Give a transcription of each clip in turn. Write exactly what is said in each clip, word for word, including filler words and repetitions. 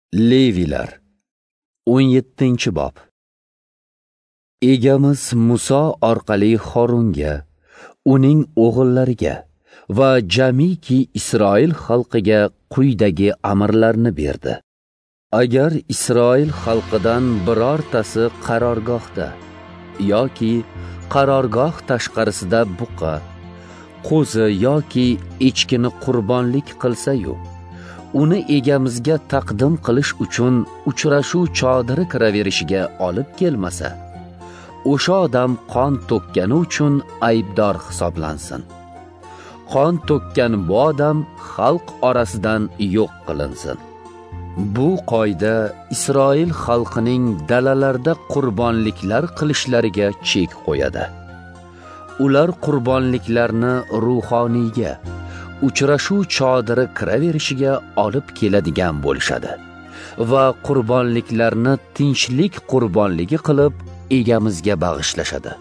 Levilar o'n yettinchi bob. Egamiz Muso orqali Xorunga, uning o'g'illariga va jamiki Isroil xalqiga quyidagi amirlarni berdi. Agar Isroil xalqidan birortasi qarorgohda yoki qarorgoh tashqarisida buqa, qo'zi yoki echkini qurbonlik qilsa-yu, uni egamizga taqdim qilish uchun uchrashuv chodiri kiraverishiga olib kelmasa, o'sha odam qon to'kkani uchun aybdor hisoblansin. Qon to'kkan bu odam xalq orasidan yo'q qilinsin. Bu qoida Isroil xalqining dalalarda qurbonliklar qilishlariga chek qo'yadi. Ular qurbonliklarni ruhoniyga, uchrashuv chodiri kiraverishiga olib keladigan bo'lishadi va qurbonliklarni tinchlik qurbonligi qilib egamizga bag'ishlashadi.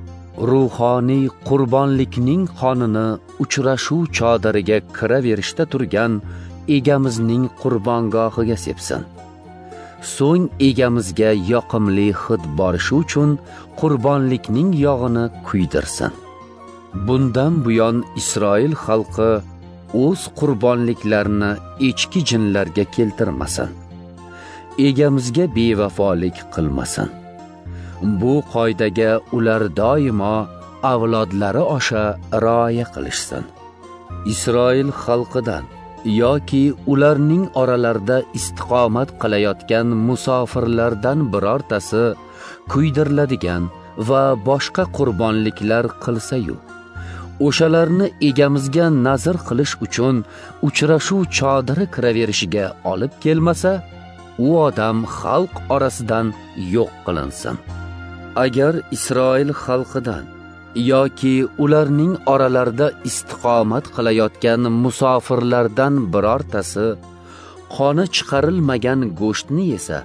Ruhoniy qurbonlikning qonini uchrashuv chodiriga kiraverishda turgan egamizning qurbongohiga sepsin. So'ng egamizga yoqimli hid borishi uchun qurbonlikning yog'ini kuydirsin. Bundan buyon Isroil xalqi o'z qurbonliklarini echki jinlarga keltirmasin. Egamizga bevafolik qilmasin. Bu qoidaga ular doimo avlodlari osha rioya qilishsin. Isroil xalqidan yoki ularning oralarida istiqomat qilayotgan musofirlardan birortasi kuydiriladigan va boshqa qurbonliklar qilsa-yu, o'shalarni egamizga nazr qilish uchun uchrashuv chodiri kiraverishiga olib kelmasa, u odam xalq orasidan yo'q qilinsin. Agar Isroil xalqidan yoki ularning oralarida istiqomat qilayotgan musofirlardan birortasi qoni chiqarilmagan go'shtni yesa,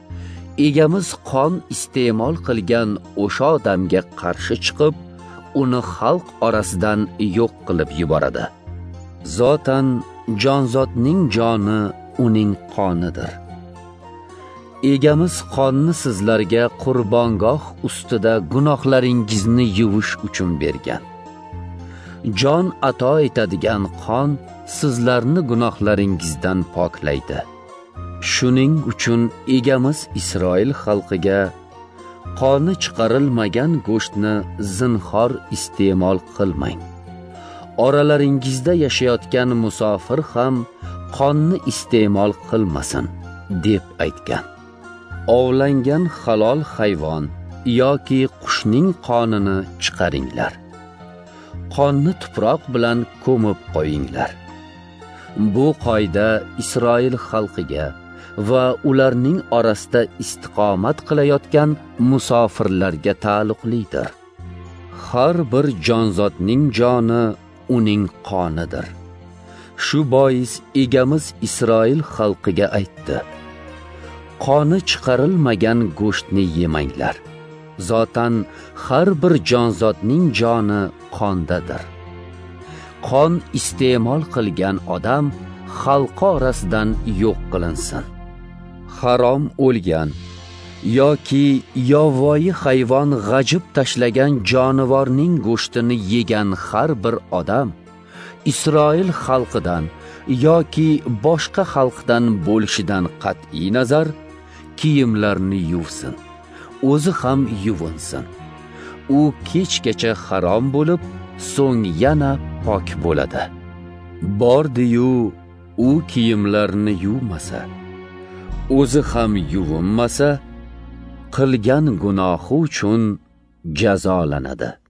egamiz qon iste'mol qilgan o'sha odamga qarshi chiqib, uni xalq orasidan yo'q qilib yuboradi. Zotan jonzotning joni uning qonidir. Egamiz qonni sizlarga qurbongoh ustida gunohlaringizni yuvish uchun bergan. Jon ato etadigan qon sizlarni gunohlaringizdan poklaydi. Shuning uchun egamiz Isroil xalqiga qoni chiqarilmagan go'shtni zinhor iste'mol qilmang. Oralaringizda yashayotgan musofir ham qonni iste'mol qilmasin deb aytgan. Ovlangan halol hayvon yoki qushning qonini chiqaringlar. Qonni tuproq bilan ko'mib qo'yinglar. Bu qoida Isroil xalqiga va ularning orasida istiqomat qilayotgan musofirlarga taalluqlidir. Har bir jonzotning joni uning qonidir. Shu bois egamiz Isroil xalqiga aytdi: qoni chiqarilmagan go'shtni yemanglar. Zotan har bir jonzotning joni qondadir. Qon iste'mol qilgan odam xalqi orasidan yo'q qilinsin. Harom o'lgan yoki yovvoyi hayvon g'ajib tashlagan jonivorning go'shtini yegan har bir odam Isroil xalqidan yoki boshqa xalqdan bo'lishidan qat'iy nazar kiyimlarni yuvsin, o'zi ham yuvinsin. U kechgacha harom bo'lib, so'ng yana pok bo'ladi. Bordi-yu, u kiyimlarni yuvmasa, o'zi ham yuvinmasa, qilgan gunohi uchun jazolanadi.